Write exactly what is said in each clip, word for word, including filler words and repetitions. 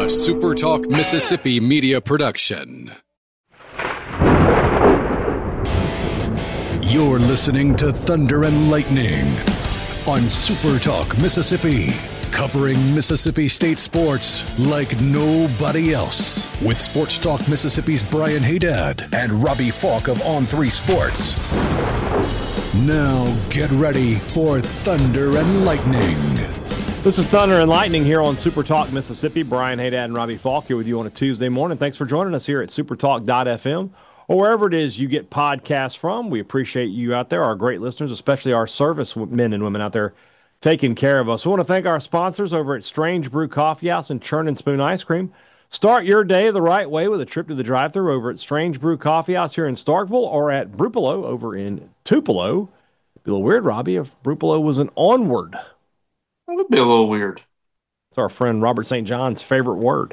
A Super Talk Mississippi media production. You're listening to Thunder and Lightning on Super Talk Mississippi, covering Mississippi State sports like nobody else. With Sports Talk Mississippi's Brian Haydad and Robbie Falk of On three Sports. Now get ready for Thunder and Lightning. This is Thunder and Lightning here on Super Talk Mississippi. Brian Haydad and Robbie Falk here with you on a Tuesday morning. Thanks for joining us here at supertalk dot f m or wherever it is you get podcasts from. We appreciate you out there, our great listeners, especially our service men and women out there taking care of us. We want to thank our sponsors over at Strange Brew Coffee House and Churn and Spoon Ice Cream. Start your day the right way with a trip to the drive-thru over at Strange Brew Coffee House here in Starkville or at Brupolo over in Tupelo. It'd be a little weird, Robbie, if Brupolo was an onward. That would be a little weird. It's our friend Robert Saint John's favorite word.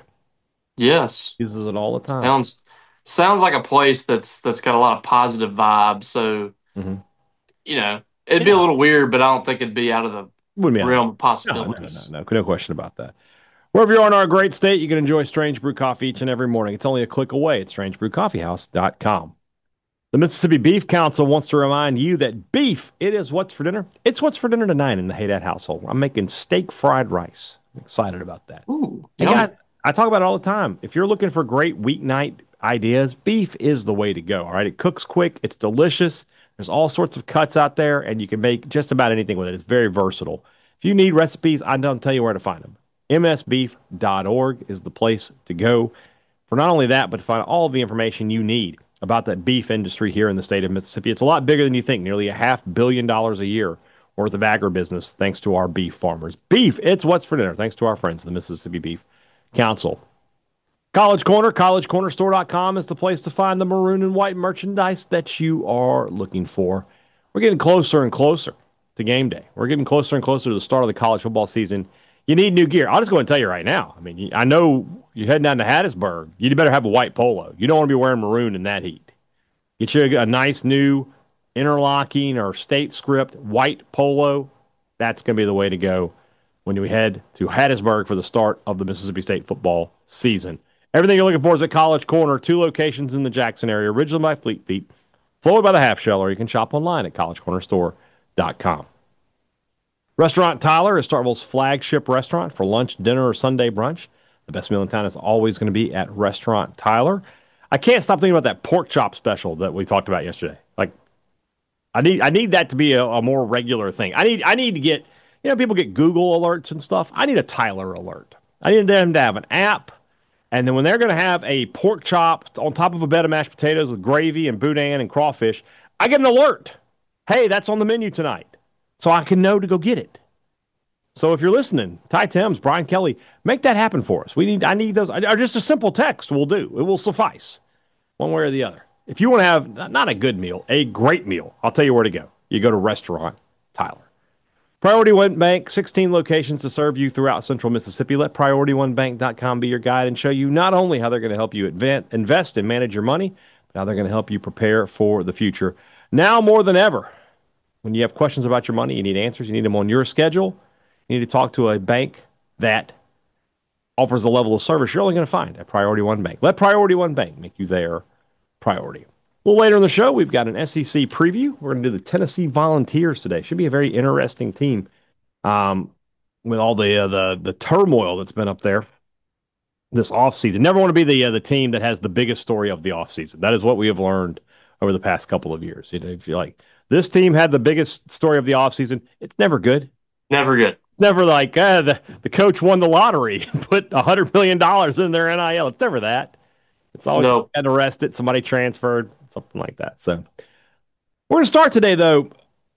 Yes. Uses it all the time. Sounds sounds like a place that's that's got a lot of positive vibes. So, mm-hmm. you know, it'd yeah. be a little weird, but I don't think it'd be out of the Wouldn't be realm of possibilities. No, no, no, no, no question about that. Wherever you are in our great state, you can enjoy Strange Brew Coffee each and every morning. It's only a click away at strange brew coffee house dot com. The Mississippi Beef Council wants to remind you that beef, it is what's for dinner. It's what's for dinner tonight in the Haydad household. I'm making steak fried rice. I'm excited about that. Ooh, hey guys, I talk about it all the time. If you're looking for great weeknight ideas, beef is the way to go. All right, it cooks quick. It's delicious. There's all sorts of cuts out there, and you can make just about anything with it. It's very versatile. If you need recipes, I don't tell you where to find them. m s beef dot org is the place to go for not only that, but to find all of the information you need about that beef industry here in the state of Mississippi. It's a lot bigger than you think, nearly a half billion dollars a year worth of agribusiness thanks to our beef farmers. Beef, it's what's for dinner, thanks to our friends, the Mississippi Beef Council. College Corner, college corner store dot com is the place to find the maroon and white merchandise that you are looking for. We're getting closer and closer to game day. We're getting closer and closer to the start of the college football season. You need new gear. I'll just go and tell you right now. I mean, I know you're heading down to Hattiesburg. You better have a white polo. You don't want to be wearing maroon in that heat. Get you a nice new interlocking or state script white polo. That's going to be the way to go when we head to Hattiesburg for the start of the Mississippi State football season. Everything you're looking for is at College Corner, two locations in the Jackson area, originally by Fleet Feet, followed by the Half Shell, or you can shop online at college corner store dot com. Restaurant Tyler is Starkville's flagship restaurant for lunch, dinner, or Sunday brunch. The best meal in town is always going to be at Restaurant Tyler. I can't stop thinking about that pork chop special that we talked about yesterday. Like, I need I need that to be a, a more regular thing. I need I need to get, you know, people get Google alerts and stuff. I need a Tyler alert. I need them to have an app, and then when they're going to have a pork chop on top of a bed of mashed potatoes with gravy and boudin and crawfish, I get an alert. Hey, that's on the menu tonight. So I can know to go get it. So if you're listening, Ty Thames, Brian Kelly, make that happen for us. We need, I need those. Or just a simple text will do. It will suffice, one way or the other. If you want to have not a good meal, a great meal, I'll tell you where to go. You go to Restaurant Tyler. Priority One Bank, sixteen locations to serve you throughout Central Mississippi. Let priority one bank dot com be your guide and show you not only how they're going to help you advance, invest and manage your money, but how they're going to help you prepare for the future. Now more than ever, when you have questions about your money, you need answers, you need them on your schedule, you need to talk to a bank that offers a level of service you're only going to find at Priority One Bank. Let Priority One Bank make you their priority. A little later in the show, we've got an S E C preview. We're going to do the Tennessee Volunteers today. Should be a very interesting team um, with all the, uh, the the turmoil that's been up there this offseason. Never want to be the uh, the team that has the biggest story of the offseason. That is what we have learned over the past couple of years. You know, if you're like, this team had the biggest story of the offseason, it's never good. Never good. It's never like, uh, the, the coach won the lottery and put one hundred million dollars in their N I L. It's never that. It's always no. Got arrested, somebody transferred, something like that. So we're going to start today, though.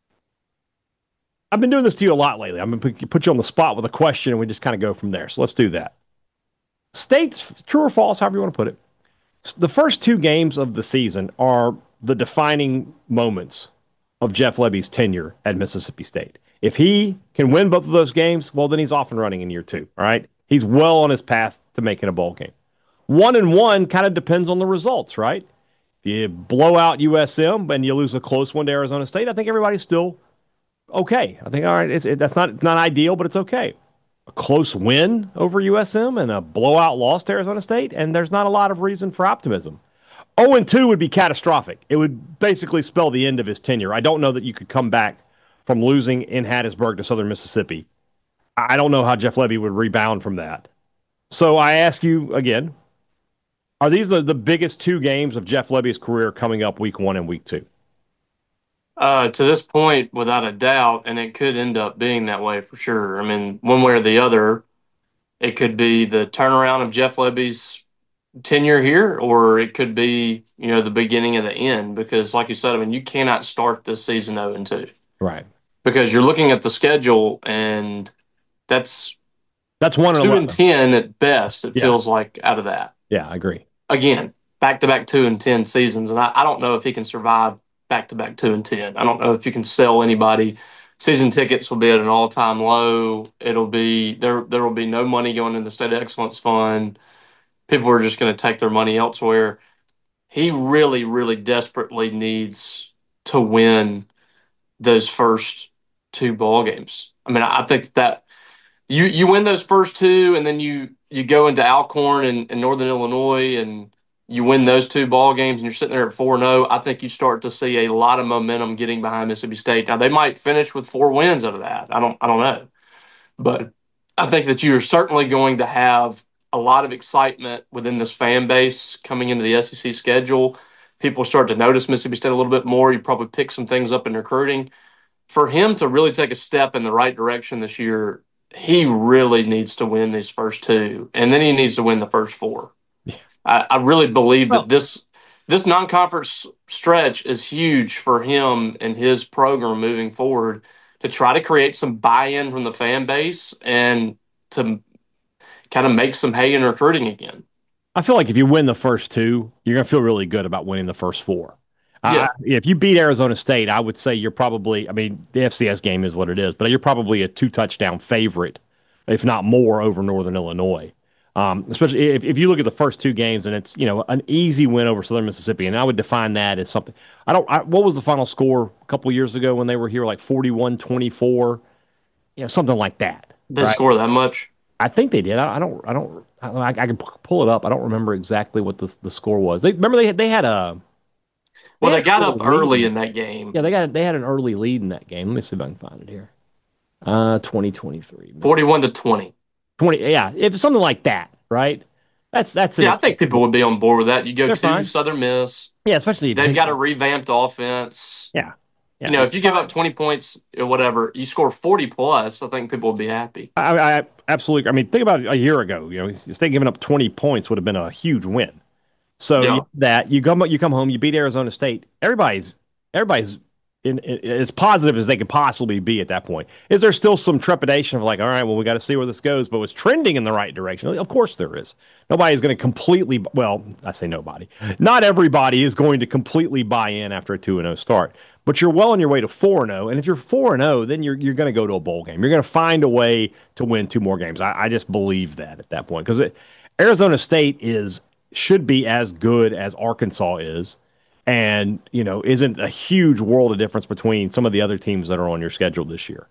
I've been doing this to you a lot lately. I'm going to put you on the spot with a question, and we just kind of go from there. So let's do that. States, true or false, however you want to put it. The first two games of the season are the defining moments of Jeff Lebby's tenure at Mississippi State. If he can win both of those games, well, then he's off and running in year two, all right? He's well on his path to making a bowl game. One and one kind of depends on the results, right? If you blow out U S M and you lose a close one to Arizona State, I think everybody's still okay. I think, all right, it's, it, that's not, not ideal, but it's okay. a close win over U S M and a blowout loss to Arizona State, and there's not a lot of reason for optimism. oh and two would be catastrophic. It would basically spell the end of his tenure. I don't know that you could come back from losing in Hattiesburg to Southern Mississippi. I don't know how Jeff Lebby would rebound from that. So I ask you again, are these the, the biggest two games of Jeff Lebby's career coming up week one and week two? Uh, to this point, without a doubt, and it could end up being that way for sure. I mean, one way or the other, it could be the turnaround of Jeff Lebby's tenure here, or it could be, you know, the beginning of the end. Because, like you said, I mean, you cannot start this season oh and two. Right. Because you're looking at the schedule, and that's that's one two and ten at best. It yeah. feels like out of that. Yeah, I agree. Again, back to back two and ten seasons, and I, I don't know if he can survive back to back two and ten. I don't know if you can sell anybody. Season tickets will be at an all time low. It'll be there. There will be no money going in the State Excellence Fund. People are just going to take their money elsewhere. He really, really desperately needs to win those first two ball games. I mean, I think that you you win those first two, and then you you go into Alcorn and, and Northern Illinois, and you win those two ball games, and you're sitting there at four and oh. I think you start to see a lot of momentum getting behind Mississippi State. Now they might finish with four wins out of that. I don't I don't know, but I think that you're certainly going to have a lot of excitement within this fan base coming into the S E C schedule. People start to notice Mississippi State a little bit more. You probably pick some things up in recruiting. For him to really take a step in the right direction this year, he really needs to win these first two, and then he needs to win the first four. Yeah. I, I really believe well, that this this non-conference stretch is huge for him and his program moving forward to try to create some buy-in from the fan base and to kind of make some hay in recruiting again. I feel like if you win the first two, you're going to feel really good about winning the first four. Yeah. Uh, if you beat Arizona State, I would say you're probably, I mean, the F C S game is what it is, but you're probably a two touchdown favorite, if not more, over Northern Illinois. Um, especially if, if you look at the first two games and it's, you know, an easy win over Southern Mississippi. And I would define that as something. I don't, I, what was the final score a couple years ago when they were here, like forty-one twenty-four? You know, something like that. They right? score that much? I think they did. I, I don't, I don't, I, I can pull it up. I don't remember exactly what the, the score was. They remember they had, they had a, Well, they, they got up early in that game. Yeah, they got they had an early lead in that game. Let me see if I can find it here. Uh, twenty twenty-three. forty-one to twenty. twenty, yeah, if something like that, right? That's that's yeah. I think people would be on board with that. You go They're to fine. Southern Miss. Yeah, especially they've got a revamped offense. Yeah. Yeah, you know, if you give up twenty points or whatever, you score forty plus, I think people would be happy. I, I absolutely. I mean, think about it a year ago. You know, State giving up twenty points would have been a huge win. So yeah. that you come you come home, you beat Arizona State. Everybody's everybody's in, in, as positive as they could possibly be at that point. Is there still some trepidation of like, all right, well, we got to see where this goes, but it's trending in the right direction? Of course there is. Nobody's going to completely. Well, I say nobody. Not everybody is going to completely buy in after a two and zero start. But you're well on your way to four and oh, and if you're four and oh, then you're you're going to go to a bowl game. You're going to find a way to win two more games. I, I just believe that at that point because Arizona State is should be as good as Arkansas is, and you know isn't a huge world of difference between some of the other teams that are on your schedule this year.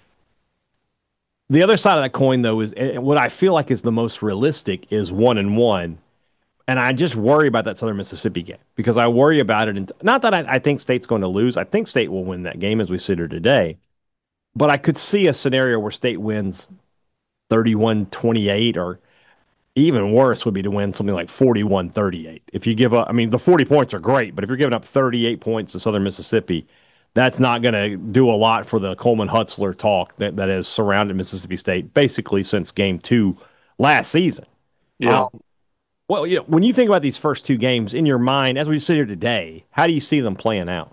The other side of that coin, though, is what I feel like is the most realistic is one and one. And I just worry about that Southern Mississippi game because I worry about it. And not that I, I think State's going to lose. I think State will win that game as we sit here today. But I could see a scenario where State wins thirty-one twenty-eight, or even worse would be to win something like forty-one thirty-eight. If you give up, I mean, the forty points are great, but if you're giving up thirty-eight points to Southern Mississippi, that's not going to do a lot for the Coleman Hutzler talk that, that has surrounded Mississippi State basically since game two last season. Yeah. Um, Well, you know, when you think about these first two games in your mind, as we sit here today, how do you see them playing out?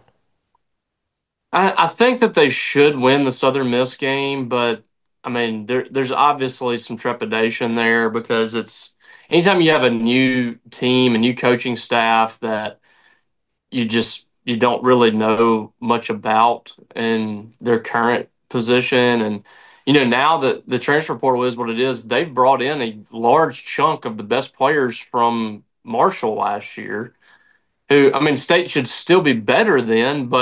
I, I think that they should win the Southern Miss game, but I mean, there, there's obviously some trepidation there because it's anytime you have a new team, a new coaching staff that you just you don't really know much about in their current position, and you know, now that the transfer portal is what it is, they've brought in a large chunk of the best players from Marshall last year, who, I mean, State should still be better than, but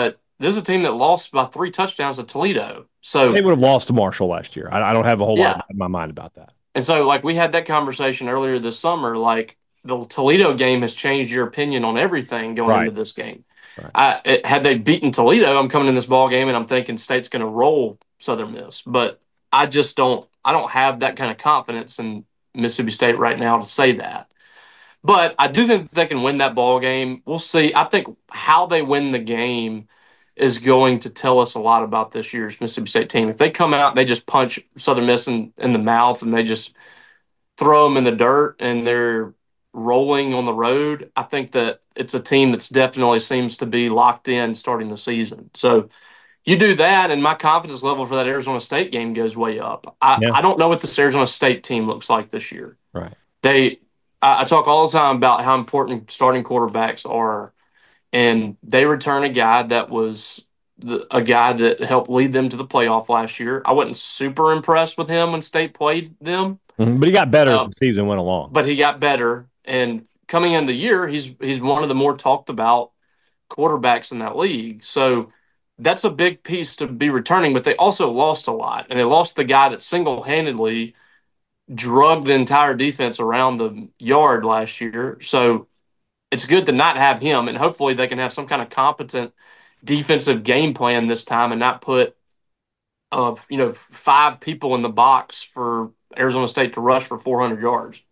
this is a team that lost by three touchdowns to Toledo. So They would have lost to Marshall last year. I, I don't have a whole lot yeah, in my mind about that. and so like we had that conversation earlier this summer. Like the Toledo game has changed your opinion on everything going into Right. this game. Right. I it, had they beaten Toledo, I'm coming in this ball game and I'm thinking State's going to roll Southern Miss, but I just don't. I don't have that kind of confidence in Mississippi State right now to say that. But I do think they can win that ball game. We'll see. I think how they win the game is going to tell us a lot about this year's Mississippi State team. If they come out, they just punch Southern Miss in, in the mouth and they just throw them in the dirt and they're rolling on the road. I think that it's a team that's definitely seems to be locked in starting the season. So you do that, and my confidence level for that Arizona State game goes way up. I, Yeah. I don't know what this Arizona State team looks like this year. Right. They, I, I talk all the time about how important starting quarterbacks are, and they return a guy that was the, a guy that helped lead them to the playoff last year. I wasn't super impressed with him when State played them, Mhm. But he got better as uh, the season went along. but he got better. And coming in the year, he's he's one of the more talked about quarterbacks in that league. So that's a big piece to be returning. But they also lost a lot, and they lost the guy that single handedly drug the entire defense around the yard last year. So it's good to not have him, and hopefully they can have some kind of competent defensive game plan this time and not put uh, you know five people in the box for Arizona State to rush for four hundred yards.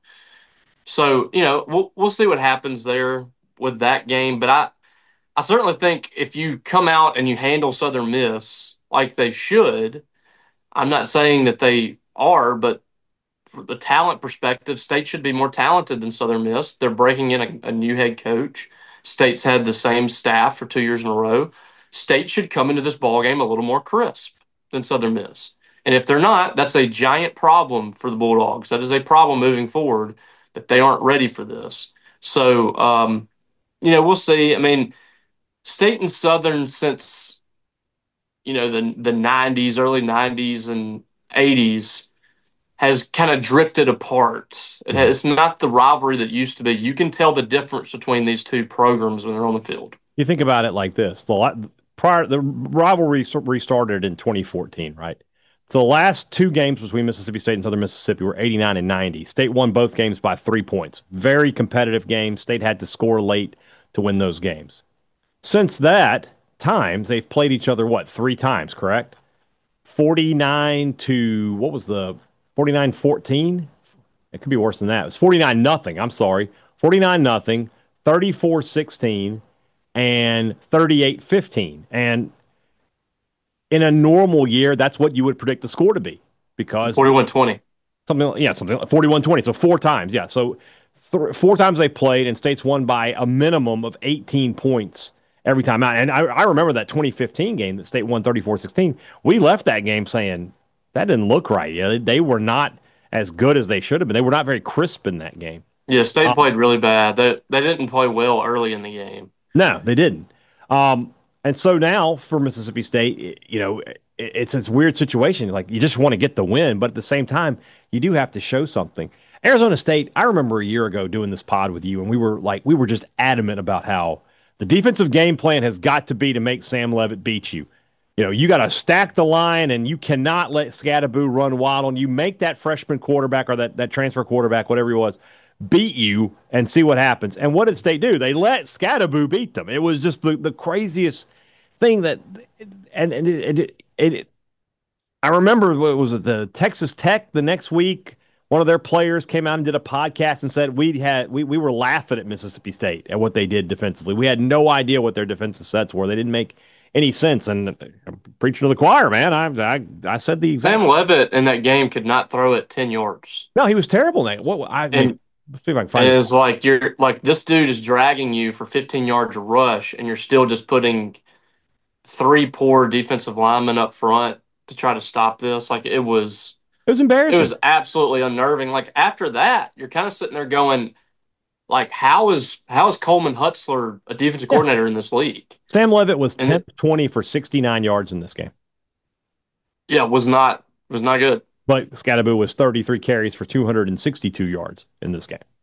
So you know we'll we'll see what happens there with that game, but I I certainly think if you come out and you handle Southern Miss like they should, I'm not saying that they are, but from the talent perspective, State should be more talented than Southern Miss. They're breaking in a, a new head coach. State's had the same staff for two years in a row. State should come into this ball game a little more crisp than Southern Miss. And if they're not, that's a giant problem for the Bulldogs. That is a problem moving forward that they aren't ready for this. So, um, you know, we'll see. I mean, State and Southern since you know the the nineties, early nineties and eighties has kind of drifted apart. It Mhm. has, it's not the rivalry that used to be. You can tell the difference between these two programs when they're on the field. You think about it like this: the la- prior the rivalry s- restarted in twenty fourteen, right? So the last two games between Mississippi State and Southern Mississippi were eighty-nine and ninety. State won both games by three points. Very competitive games. State had to score late to win those games. Since that time, they've played each other, what, three times, correct? forty-nine to, what was the, forty-nine fourteen? It could be worse than that. It was forty-nine nothing. I'm sorry. forty-nine nothing, thirty-four sixteen, and thirty-eight fifteen. And in a normal year, that's what you would predict the score to be because forty-one twenty. something, yeah, something like forty-one twenty. So four times, yeah. So th- four times they played, and State's won by a minimum of eighteen points every time out. And I, I remember that twenty fifteen game that State won thirty-four sixteen. We left that game saying that didn't look right. Yeah, they, they were not as good as they should have been. They were not very crisp in that game. Yeah, State Uh, played really bad. They they didn't play well early in the game. no, they didn't. Um, and so now for Mississippi State, it- you know, it, it's this weird situation. Like you just want to get the win, but at the same time, you do have to show something. Arizona State, I remember a year ago doing this pod with you, and we were like, we were just adamant about how the defensive game plan has got to be to make Sam Levitt beat you. You know, you got to stack the line, and you cannot let Scadaboo run wild on you. Make that freshman quarterback or that, that transfer quarterback, whatever he was, beat you and see what happens. And what did State do? They let Scadaboo beat them. It was just the, the craziest thing that, and, and it, it, it, it I remember what was it, the Texas Tech the next week. One of their players came out and did a podcast and said we had we, we were laughing at Mississippi State at what they did defensively. We had no idea what their defensive sets were. They didn't make any sense. And I'm preaching to the choir, man. I I, I said the exact. Sam Levitt in that game could not throw it ten yards. No, he was terrible. Nate. What I And let's see if I can find it it. is like you're like this dude is dragging you for fifteen yards of rush, and you're still just putting three poor defensive linemen up front to try to stop this. Like it was, It was it embarrassing. was absolutely unnerving. Like after that, you're kind of sitting there going, like, how is how is Coleman Hutzler a defensive Yeah. coordinator in this league? Sam Levitt was And ten it, of twenty for sixty-nine yards in this game. yeah, was not was not good. But Scadaboo was thirty-three carries for two hundred sixty-two yards in this game.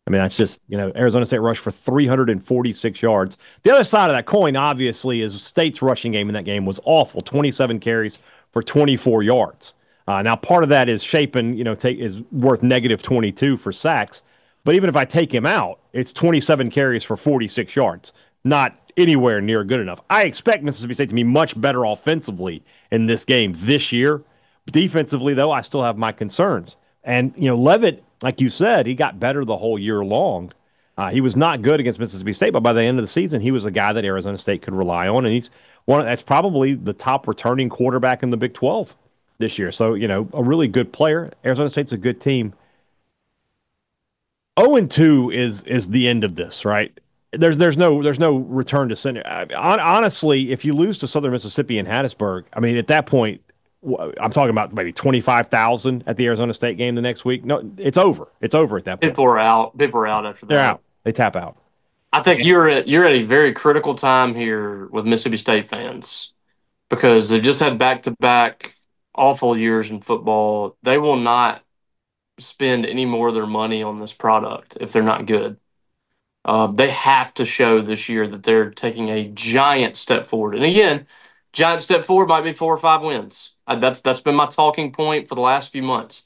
I mean, that's just, you know, Arizona State rushed for three hundred forty-six yards. The other side of that coin, obviously, is State's rushing game in that game was awful. twenty-seven carries for twenty-four yards. Uh, now, part of that is Shapen, you know, take, is worth negative twenty-two for sacks. But even if I take him out, it's twenty-seven carries for forty-six yards. Not anywhere near good enough. I expect Mississippi State to be much better offensively in this game this year. Defensively, though, I still have my concerns. And, you know, Leavitt, like you said, he got better the whole year long. Uh, he was not good against Mississippi State, but by the end of the season, he was a guy that Arizona State could rely on. And he's one of, that's probably the top returning quarterback in the Big twelve this year. So, you know, a really good player. Arizona State's a good team. oh and two is is the end of this, right? There's there's no there's no return to center. Honestly, if you lose to Southern Mississippi and Hattiesburg, I mean, at that point, I'm talking about maybe twenty-five thousand at the Arizona State game the next week. No, it's over. It's over at that point. People are out. People are out after that. They're out. They tap out. I think you're at you're at a very critical time here with Mississippi State fans because they've just had back to back awful years in football. They will not spend any more of their money on this product if they're not good. Uh, they have to show this year that they're taking a giant step forward. And again, giant step forward might be four or five wins. Uh, that's that's been my talking point for the last few months.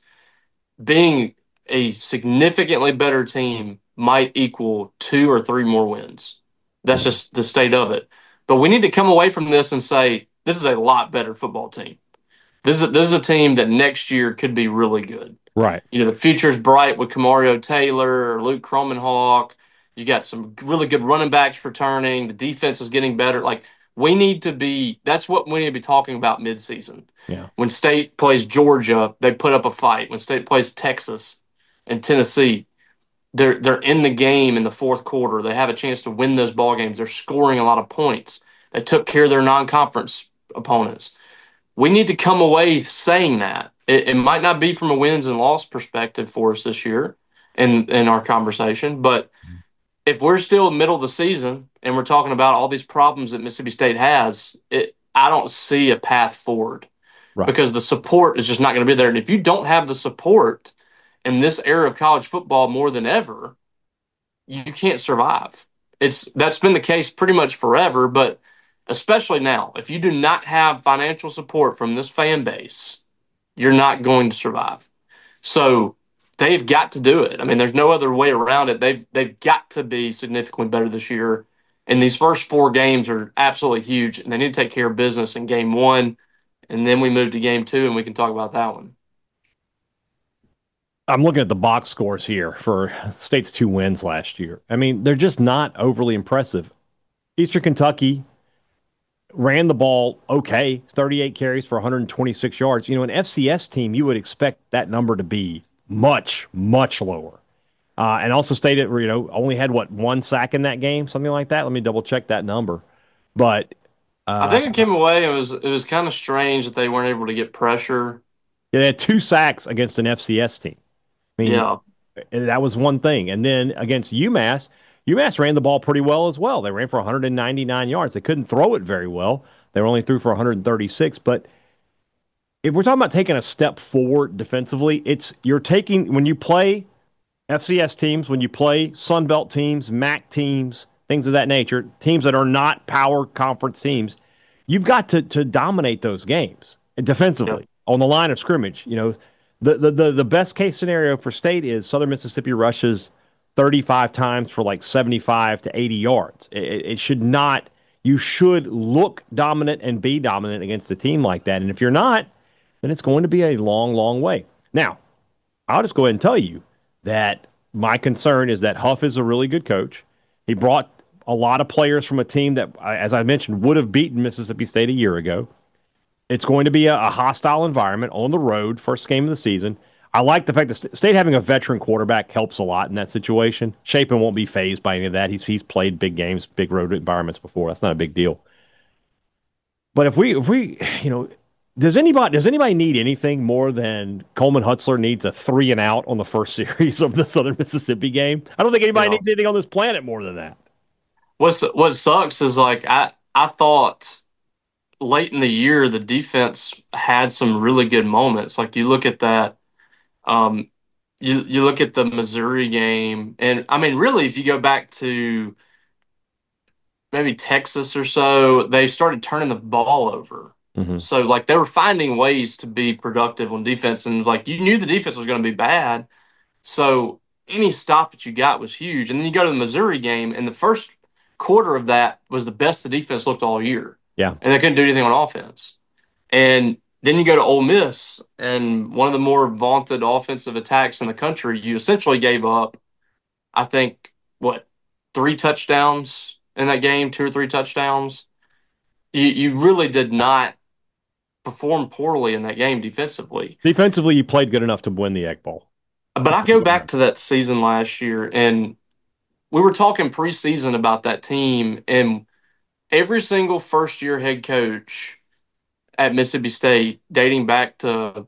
Being a significantly better team might equal two or three more wins. That's just the state of it. But we need to come away from this and say this is a lot better football team. This is a, this is a team that next year could be really good. Right. You know, the future's bright with Kamario Taylor or Luke Kromenhawk. You got some really good running backs returning. The defense is getting better. Like, we need to be – that's what we need to be talking about midseason. Yeah. When State plays Georgia, they put up a fight. When State plays Texas and Tennessee, they're they're in the game in the fourth quarter. They have a chance to win those ball games. They're scoring a lot of points. They took care of their non-conference opponents. We need to come away saying that. It, it might not be from a wins and loss perspective for us this year in, in our conversation, but if we're still in the middle of the season and we're talking about all these problems that Mississippi State has, it, I don't see a path forward right. because the support is just not going to be there. And if you don't have the support in this era of college football more than ever, you can't survive. It's that's been the case pretty much forever, but especially now, if you do not have financial support from this fan base, you're not going to survive. So they've got to do it. I mean, there's no other way around it. They've they've got to be significantly better this year. And these first four games are absolutely huge. And they need to take care of business in game one. And then we move to game two, and we can talk about that one. I'm looking at the box scores here for State's two wins last year. I mean, they're just not overly impressive. Eastern Kentucky ran the ball okay, thirty-eight carries for one hundred twenty-six yards. You know, an F C S team, you would expect that number to be much, much lower. Uh, and also State, you know, only had, what, one sack in that game, something like that? Let me double-check that number. But uh, I think it came away, it was it was kind of strange that they weren't able to get pressure. Yeah, they had two sacks against an F C S team. I mean, yeah. That was one thing. And then against UMass, UMass ran the ball pretty well as well. They ran for one hundred ninety-nine yards. They couldn't throw it very well. They were only threw for one hundred thirty-six. But if we're talking about taking a step forward defensively, it's you're taking when you play F C S teams, when you play Sun Belt teams, M A C teams, things of that nature, teams that are not power conference teams, you've got to to dominate those games defensively yep. on the line of scrimmage. You know, the, the the the best case scenario for State is Southern Mississippi rushes thirty-five times for like seventy-five to eighty yards. It, it should not. You should look dominant and be dominant against a team like that. And if you're not, then it's going to be a long, long way. Now, I'll just go ahead and tell you that my concern is that Huff is a really good coach. He brought a lot of players from a team that, as I mentioned, would have beaten Mississippi State a year ago. It's going to be a, a hostile environment on the road, first game of the season. I like the fact that State having a veteran quarterback helps a lot in that situation. Shapen won't be fazed by any of that. He's he's played big games, big road environments before. That's not a big deal. But if we if we you know does anybody does anybody need anything more than Coleman Hutzler needs a three and out on the first series of the Southern Mississippi game? I don't think anybody No. needs anything on this planet more than that. What's what sucks is like I I thought late in the year the defense had some really good moments. Like you look at that. Um, you you look at the Missouri game, and I mean, really, if you go back to maybe Texas or so, they started turning the ball over. Mm-hmm. So like they were finding ways to be productive on defense, and like you knew the defense was going to be bad. So any stop that you got was huge. And then you go to the Missouri game, and the first quarter of that was the best the defense looked all year. Yeah. And they couldn't do anything on offense. And then you go to Ole Miss, and one of the more vaunted offensive attacks in the country, you essentially gave up, I think, what, three touchdowns in that game, two or three touchdowns. You you really did not perform poorly in that game defensively. Defensively, you played good enough to win the Egg Bowl. But I go back to that season last year, and we were talking preseason about that team, and every single first year head coach at Mississippi State, dating back to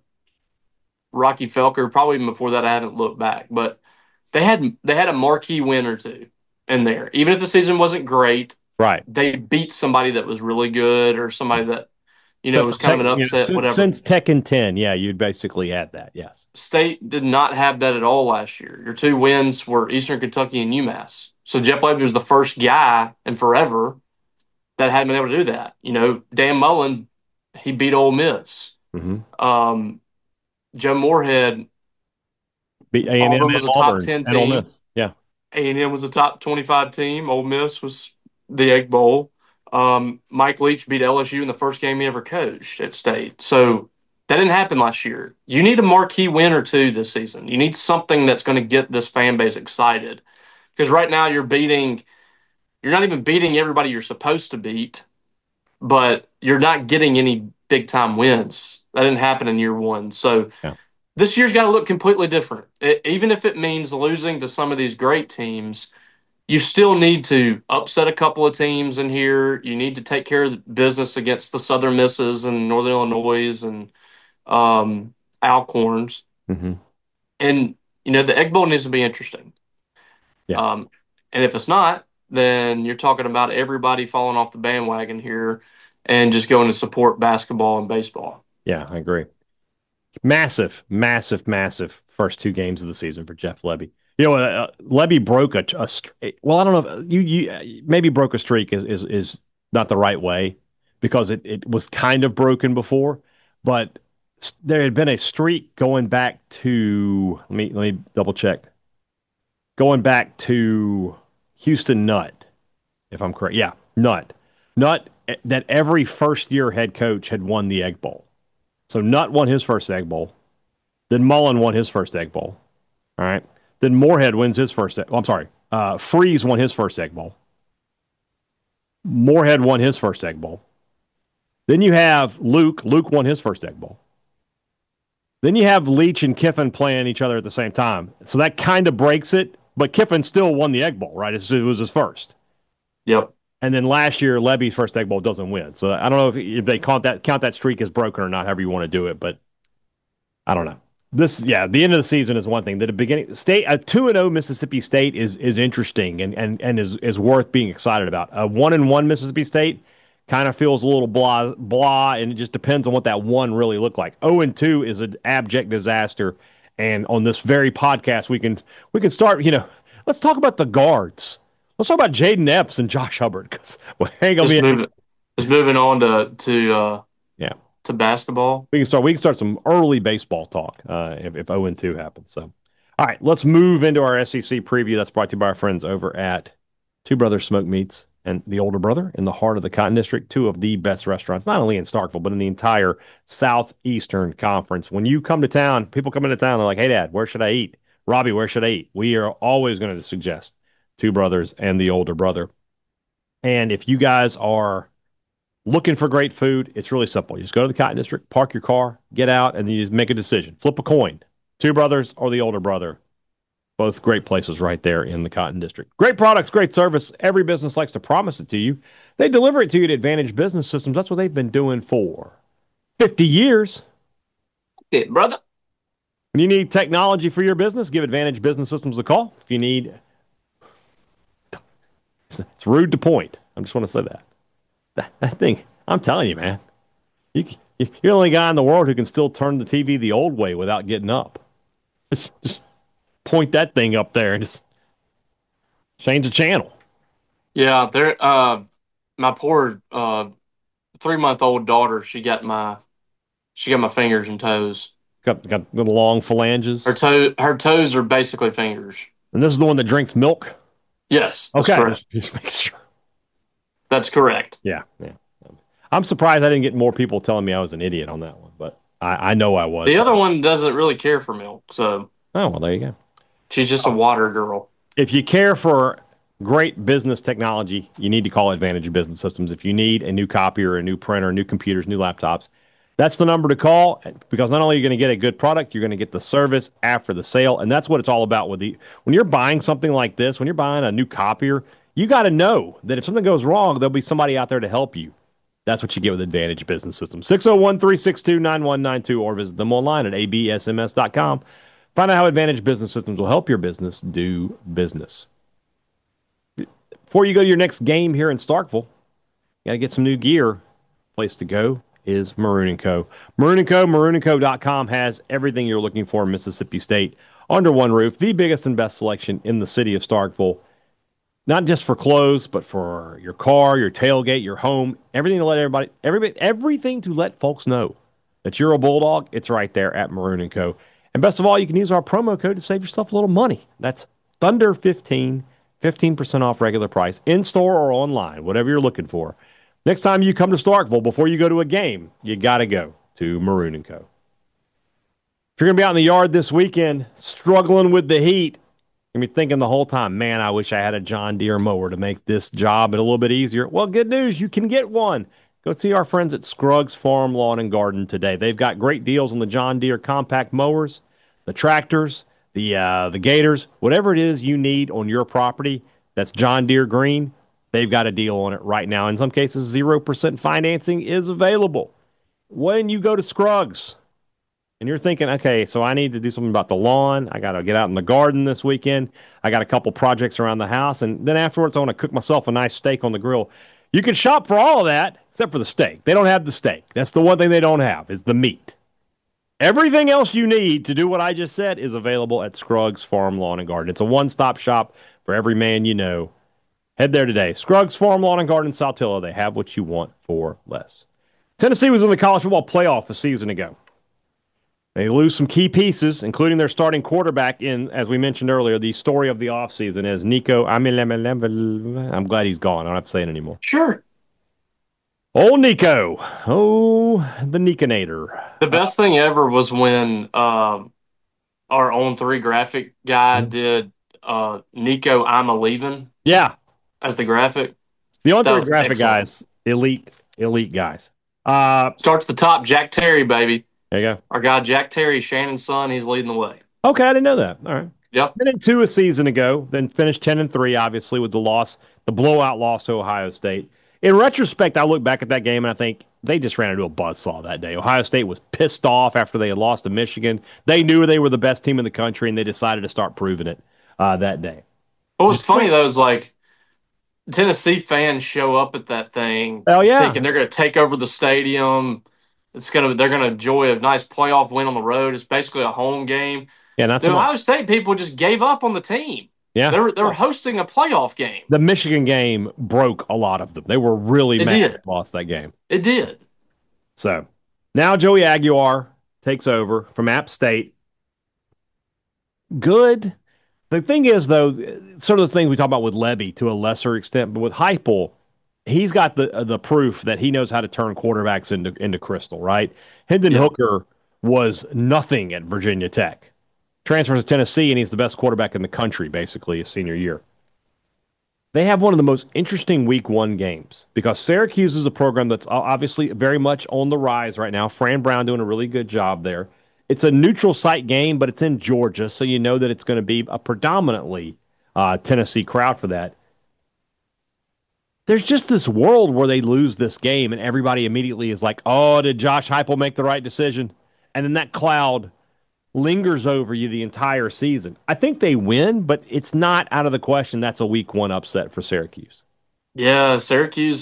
Rocky Felker, probably even before that, I haven't looked back, but they had they had a marquee win or two in there. Even if the season wasn't great, right? They beat somebody that was really good or somebody that you know so was kind of an upset. You know, whatever. Since Tekken ten, yeah, you'd basically had that. Yes. State did not have that at all last year. Your two wins were Eastern Kentucky and UMass. So Jeff Lebby was the first guy in forever that hadn't been able to do that. You know, Dan Mullen, he beat Ole Miss. Mm-hmm. Um, Joe Moorhead, beat A and M Auburn was a top ten team. Ole Miss. Yeah, A and M was a top twenty-five team. Ole Miss was the Egg Bowl. Um, Mike Leach beat L S U in the first game he ever coached at State. So that didn't happen last year. You need a marquee win or two this season. You need something that's going to get this fan base excited. Because right now you're beating, you're not even beating everybody you're supposed to beat, but you're not getting any big time wins. That didn't happen in year one. So yeah. This year's got to look completely different. It, even if it means losing to some of these great teams, you still need to upset a couple of teams in here. You need to take care of the business against the Southern Misses and Northern Illinois and um, Alcorns. Mm-hmm. And, you know, the Egg Bowl needs to be interesting. Yeah. Um, and if it's not, then you're talking about everybody falling off the bandwagon here and just going to support basketball and baseball. Yeah, I agree. Massive, massive, massive first two games of the season for Jeff Lebby. You know, uh, Lebby broke a, a well, I don't know. You you maybe broke a streak is is is not the right way because it, it was kind of broken before, but there had been a streak going back to let me let me double check. Going back to Houston Nutt, if I'm correct. Yeah, Nutt. Nutt that every first year head coach had won the Egg Bowl. So Nutt won his first Egg Bowl. Then Mullen won his first Egg Bowl. All right. Then Moorhead wins his first. Oh, I'm sorry. Uh, Freeze won his first Egg Bowl. Moorhead won his first Egg Bowl. Then you have Luke. Luke won his first Egg Bowl. Then you have Leach and Kiffin playing each other at the same time. So that kind of breaks it. But Kiffin still won the Egg Bowl, right? It was his first. Yep. And then last year, Lebby's first Egg Bowl doesn't win. So I don't know if, if they count that count that streak as broken or not, however you want to do it. But I don't know. This, yeah, the end of the season is one thing. The beginning, state a two and zero Mississippi State is is interesting and and and is is worth being excited about. A one and one Mississippi State kind of feels a little blah blah, and it just depends on what that one really looked like. Zero and two is an abject disaster. And on this very podcast, we can we can start. You know, let's talk about the guards. Let's talk about Jaden Epps and Josh Hubbard because well, hang on. Just, move, just moving on to to uh, yeah to basketball. We can start. We can start some early baseball talk uh, if if zero and two happens. So, all right, let's move into our S E C preview. That's brought to you by our friends over at Two Brothers Smoke Meats and the Older Brother in the heart of the Cotton District. Two of the best restaurants, not only in Starkville but in the entire Southeastern Conference. When you come to town, people come into town. They're like, "Hey, Dad, where should I eat? Robbie, where should I eat?" We are always going to suggest Two Brothers and the Older Brother. And if you guys are looking for great food, it's really simple. You just go to the Cotton District, park your car, get out, and then you just make a decision. Flip a coin. Two Brothers or the Older Brother. Both great places right there in the Cotton District. Great products, great service. Every business likes to promise it to you. They deliver it to you at Advantage Business Systems. That's what they've been doing for fifty years. Yeah, brother. When you need technology for your business, give Advantage Business Systems a call. If you need... It's rude to point. I just want to say that. That, that thing, I'm telling you, man. You, you're the only guy in the world who can still turn the T V the old way without getting up. Just, just point that thing up there and just change the channel. Yeah, there. Uh, my poor uh three month old daughter. She got my she got my fingers and toes. Got got the long Her phalanges. toe her toes are basically fingers. And this is the one that drinks milk. Yes, that's Okay, correct. just, just make sure. That's correct. Yeah, yeah. I'm surprised I didn't get more people telling me I was an idiot on that one, but I, I know I was. The other one doesn't really care for milk, so Oh, well, there you go. she's just a water girl. If you care for great business technology, you need to call Advantage Business Systems. If you need a new copier, a new printer, new computers, new laptops, that's the number to call because not only are you going to get a good product, you're going to get the service after the sale, and that's what it's all about. With the when you're buying something like this, when you're buying a new copier, you got to know that if something goes wrong, there'll be somebody out there to help you. That's what you get with Advantage Business Systems. six oh one, three six two, nine one nine two or visit them online at a b s m s dot com. Find out how Advantage Business Systems will help your business do business. Before you go to your next game here in Starkville, you got to get some new gear. Place to go is Maroon and Co. Maroon and Co. maroon and co dot com has everything you're looking for in Mississippi State under one roof. The biggest and best selection in the city of Starkville. Not just for clothes, but for your car, your tailgate, your home, everything to let everybody, everybody, everything to let folks know that you're a Bulldog. It's right there at Maroon and Co. And best of all, you can use our promo code to save yourself a little money. That's Thunder fifteen, fifteen percent off regular price, in store or online, whatever you're looking for. Next time you come to Starkville, before you go to a game, you got to go to Maroon and Co. If you're going to be out in the yard this weekend, struggling with the heat, you're going to be thinking the whole time, man, I wish I had a John Deere mower to make this job a little bit easier. Well, good news, you can get one. Go see our friends at Scruggs Farm Lawn and Garden today. They've got great deals on the John Deere compact mowers, the tractors, the uh, the gators, whatever it is you need on your property that's John Deere green, they've got a deal on it right now. In some cases, zero percent financing is available. When you go to Scruggs, and you're thinking, okay, so I need to do something about the lawn. I got to get out in the garden this weekend. I got a couple projects around the house. And then afterwards, I want to cook myself a nice steak on the grill. You can shop for all of that except for the steak. They don't have the steak. That's the one thing they don't have is the meat. Everything else you need to do what I just said is available at Scruggs Farm Lawn and Garden. It's a one-stop shop for every man you know. Head there today. Scruggs Farm Lawn and Garden, Saltillo. They have what you want for less. Tennessee was in the college football playoff a season ago. They lose some key pieces, including their starting quarterback in, as we mentioned earlier, the story of the offseason is Nico. I'm glad he's gone. I don't have to say it anymore. Sure. Old Nico. Oh, the Niconator. The best thing ever was when um, our On three graphic guy Mm-hmm. did uh, Nico, I'm a leaving Yeah. as the graphic. The On That three was graphic excellent. guys, elite, elite guys. Uh, Starts the top, Jack Terry, baby. there you go. Our guy Jack Terry, Shannon's son, he's leading the way. Okay, I didn't know that. All right. Yep. ten and two a season ago, then finished ten and three, obviously, with the loss, the blowout loss to Ohio State. In retrospect, I look back at that game and I think they just ran into a buzzsaw that day. Ohio State was pissed off after they had lost to Michigan. They knew they were the best team in the country, and they decided to start proving it uh, that day. What was funny, though, is like Tennessee fans show up at that thing Oh, yeah. thinking they're going to take over the stadium. It's gonna they're gonna enjoy a nice playoff win on the road. It's basically a home game. Yeah, not The so much. Ohio State people just gave up on the team. Yeah. They were they were hosting a playoff game. The Michigan game broke a lot of them. They were really It mad did. they lost that game. It did. So now Joey Aguilar takes over from App State. Good. The thing is, though, sort of the things we talk about with Levy to a lesser extent, but with Heupel, he's got the uh, the proof that he knows how to turn quarterbacks into into crystal, right? Hendon Yeah. Hooker was nothing at Virginia Tech. Transfers to Tennessee, and he's the best quarterback in the country, basically, his senior year. They have one of the most interesting week one games because Syracuse is a program that's obviously very much on the rise right now. Fran Brown doing a really good job there. It's a neutral site game, but it's in Georgia, so you know that it's going to be a predominantly uh, Tennessee crowd for that. There's just this world where they lose this game, and everybody immediately is like, oh, did Josh Heupel make the right decision? And then that cloud lingers over you the entire season. I think they win, but it's not out of the question that's a week one upset for Syracuse. Yeah, Syracuse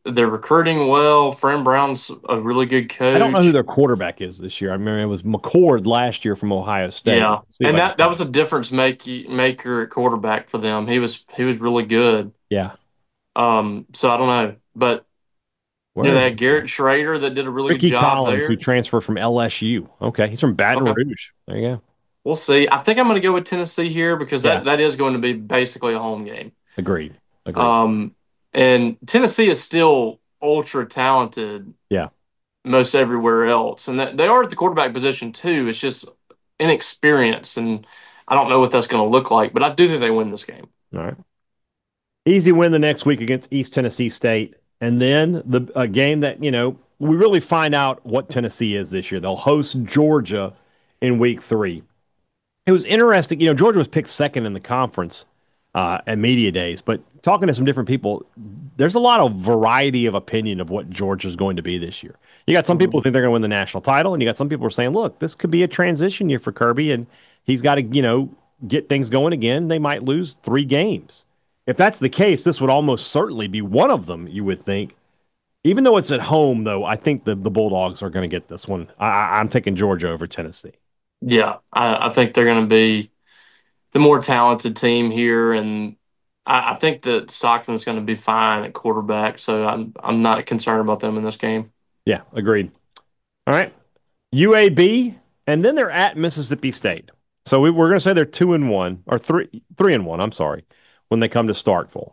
they're recruiting well. Fran Brown's a really good I don't know who coach. their quarterback is this year. I remember it was McCord last year from Ohio State. Yeah, Let's see if and I can that that find was it. a difference make maker at quarterback for them. He was he was really good. Yeah. Um, so I don't know, but you know Where they is had it? Garrett Schrader that did a really good Ricky job Collins, who there. transferred from L S U. Okay. He's from Baton Okay, Rouge. There you go. we'll see. I think I'm going to go with Tennessee here because Yeah. that that is going to be basically a home game. Agreed. Agreed. Um, and Tennessee is still ultra talented Yeah. most everywhere else, and that, they are at the quarterback position too. It's just inexperience, and I don't know what that's going to look like, but I do think they win this game. All right. Easy win the next week against East Tennessee State. And then the a game that, you know, we really find out what Tennessee is this year. They'll host Georgia in week three. It was interesting. You know, Georgia was picked second in the conference uh, at media days, but talking to some different people, there's a lot of variety of opinion of what Georgia's going to be this year. You got some people Mhm. who think they're going to win the national title, and you got some people who are saying, look, this could be a transition year for Kirby, and he's got to, you know, get things going again. They might lose three games. If that's the case, this would almost certainly be one of them, you would think. Even though it's at home, though, I think the, the Bulldogs are going to get this one. I, I'm taking Georgia over Tennessee. Yeah, I, I think they're going to be the more talented team here, and I, I think that Stockton's going to be fine at quarterback, so I'm I'm not concerned about them in this game. Yeah, agreed. All right. U A B, and then they're at Mississippi State. So we, we're going to say they're two and one, or three, three and one. I'm sorry, when they come to Starkville.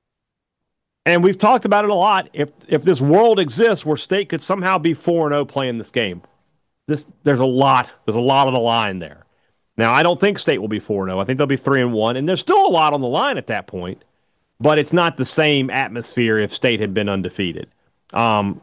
And we've talked about it a lot. If if this world exists where State could somehow be four and zero playing this game, this there's a lot. There's a lot on the line there. Now I don't think State will be four and zero. I think they'll be three and one, and there's still a lot on the line at that point. But it's not the same atmosphere if State had been undefeated. Um,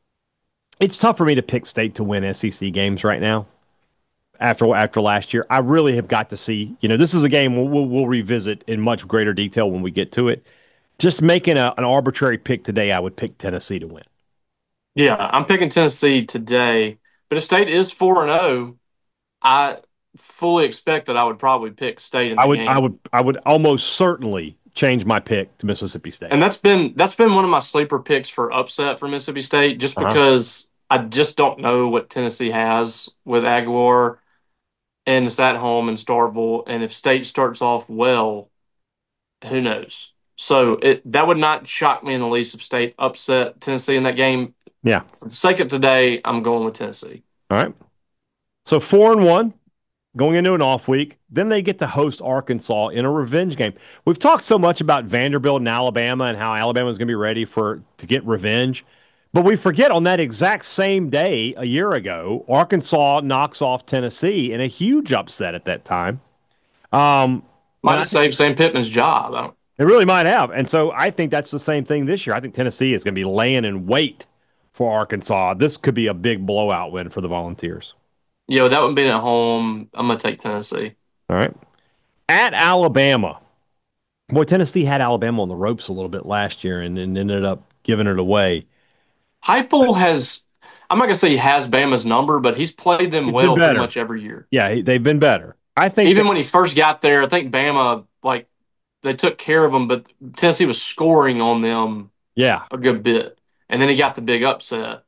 it's tough for me to pick State to win S E C games right now. after after last year. I really have got to see. You know, this is a game we'll, we'll, we'll revisit in much greater detail when we get to it. Just making a, an arbitrary pick today, I would pick Tennessee to win. Yeah, I'm picking Tennessee today, but if State is four and zero, I fully expect that I would probably pick State in I the would I game. would I would almost certainly change my pick to Mississippi State. And that's been that's been one of my sleeper picks for upset for Mississippi State, just Uh-huh. because I just don't know what Tennessee has with Aguilar, and it's at home in Starkville. And if State starts off well, who knows? So it that would not shock me in the least if State upset Tennessee in that game. Yeah. For the sake of today, I'm going with Tennessee. All right. So four and one going into an off week. Then they get to host Arkansas in a revenge game. We've talked so much about Vanderbilt and Alabama and how Alabama is going to be ready for to get revenge. But we forget on that exact same day a year ago, Arkansas knocks off Tennessee in a huge upset at that time. Um, Might and I have think saved Sam Pittman's job. I don't, it really might have. And so I think that's the same thing this year. I think Tennessee is going to be laying in wait for Arkansas. This could be a big blowout win for the Volunteers. you know, that would be at home. I'm going to take Tennessee. All right. At Alabama. Boy, Tennessee had Alabama on the ropes a little bit last year and, and ended up giving it away. Heupel has, I'm not going to say he has Bama's number, but he's played them He's been well pretty better. much every year. Yeah, he- they've been better. I think Even that, when he first got there, I think Bama, like, they took care of him, but Tennessee was scoring on them yeah, a good bit. And then he got the big upset.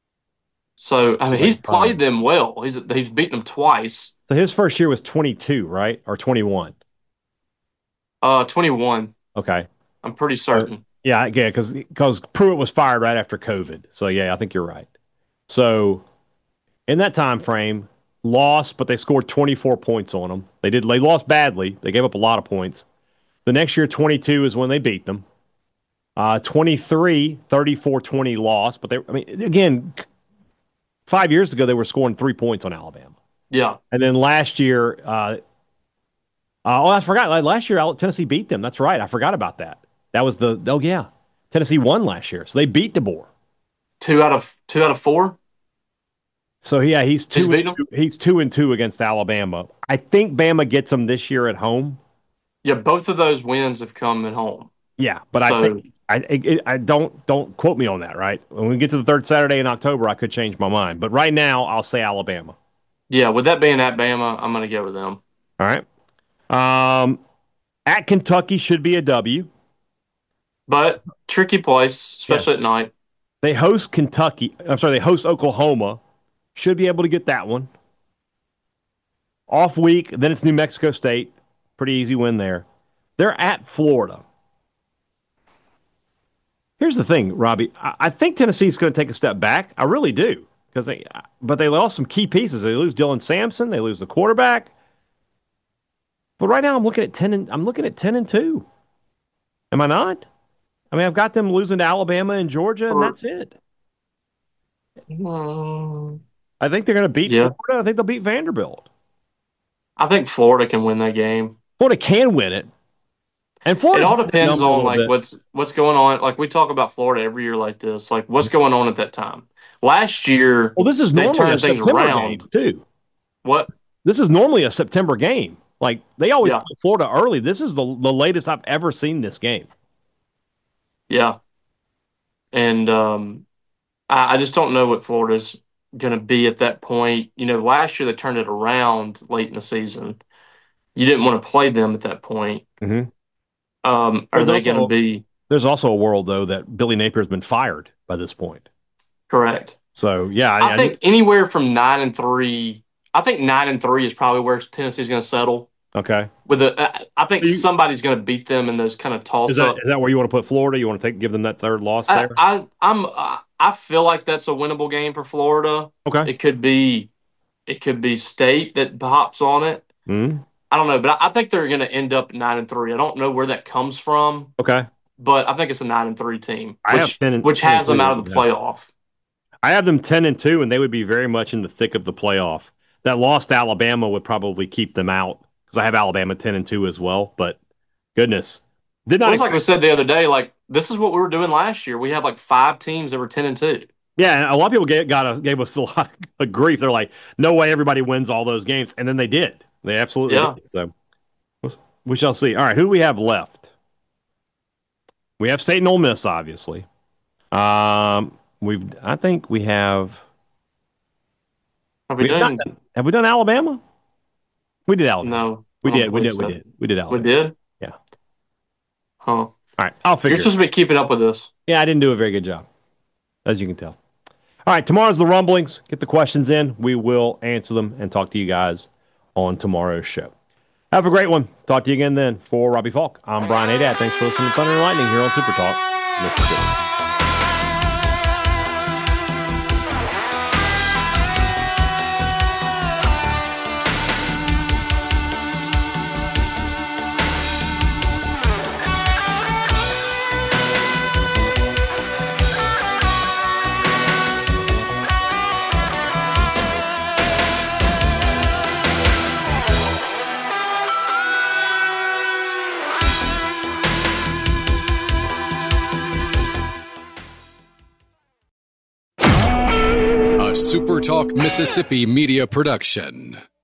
So, I mean, he's like played fine. them well. He's he's beaten them twice. So his first year was twenty-two, right? Or twenty-one. Uh, twenty-one, Okay. I'm pretty Uh, certain. yeah, yeah, because because Pruitt was fired right after COVID. So yeah, I think you're right. So in that time frame, lost, but they scored twenty-four points on them. They did. They lost badly. They gave up a lot of points. The next year, twenty-two is when they beat them. Uh, twenty-three, thirty-four twenty loss. But they, I mean, again, five years ago, they were scoring three points on Alabama. Yeah. And then last year, uh, uh, oh, I forgot. Like, last year, Tennessee beat them. That's right. I forgot about that. That was the, oh, yeah. Tennessee won last year. So they beat DeBoer. Two out of two out of four. So yeah, he's He's two and beaten them. two, he's two and two against Alabama. I think Bama gets them this year at home. Yeah, both of those wins have come at home. Yeah, but I So think I I, I don't don't quote me on that. Right when we get to the third Saturday in October, I could change my mind. But right now, I'll say Alabama. yeah, with that being at Bama, I'm going to go with them. All right. Um, at Kentucky should be a W. But tricky place, especially Yeah. at night. They host Kentucky. I'm sorry, they host Oklahoma. Should be able to get that one. Off week, then it's New Mexico State. Pretty easy win there. They're at Florida. Here's the thing, Robbie. I, I think Tennessee's going to take a step back. I really do, because they, but they lost some key pieces. They lose Dylan Sampson. They lose the quarterback. But right now, I'm looking at ten. And, I'm looking at ten and two. Am I not? I mean, I've got them losing to Alabama and Georgia, and Or, that's it. um, I think they're going to beat yeah, Florida. I think they'll beat Vanderbilt. I think Florida can win that game. Florida can win it, and It Florida's all got that depends number a on little like bit. what's what's going on. Like we talk about Florida every year like this. Like what's going on at that time? Last year Well, this is they normally a turned things September game around. too. What? This is normally a September game. Like they always Yeah, play Florida early. This is the the latest I've ever seen this game. yeah. And um, I, I just don't know what Florida's going to be at that point. You know, last year they turned it around late in the season. You didn't want to play them at that point. Mm-hmm. Um, are There's they going to also be there's also a world though that Billy Napier's been fired by this point. correct? So yeah, I I, I, think anywhere from nine and three. I think nine and three is probably where Tennessee's going to settle. okay. With a, I I think So you, somebody's going to beat them in those kind of is toss that is up. that where you want to put Florida? You want to take give them that third loss I, there? I I'm I I feel like that's a winnable game for Florida. Okay. It could be it could be State that hops on it. Mm-hmm. I don't know, but I, I think they're going to end up nine and three. I don't know where that comes from, Okay. but I think it's a nine and three team, I have which ten and which ten and has them two. out of the Yeah. playoff. I have them ten and two, and they would be very much in the thick of the playoff. That loss to Alabama would probably keep them out because I have Alabama ten and two as well. But goodness, did Well, not it's like we expect. said the other day. Like this is what we were doing last year. We had like five teams that were ten and two. Yeah, and a lot of people gave, got a, gave us a lot of grief. They're like, "No way, everybody wins all those games," and then they did. They absolutely Yeah, did. So we shall see. All right, who do we have left? We have State and Ole Miss, obviously. Um, we've. I think we have. have we We have not done? done, have we done Alabama? We did Alabama. No, I We don't did. We believe did. We so. did. We did We Alabama. did, Yeah. huh? All right. I'll You're figure it supposed out. to be keeping up with this. Yeah, I didn't do a very good job, as you can tell. All right. Tomorrow's the rumblings. Get the questions in. We will answer them and talk to you guys on tomorrow's show. Have a great one. Talk to you again then. For Robbie Falk, I'm Brian Haydad. Thanks for listening to Thunder and Lightning here on Super Talk Mississippi. A Super Talk Mississippi media production.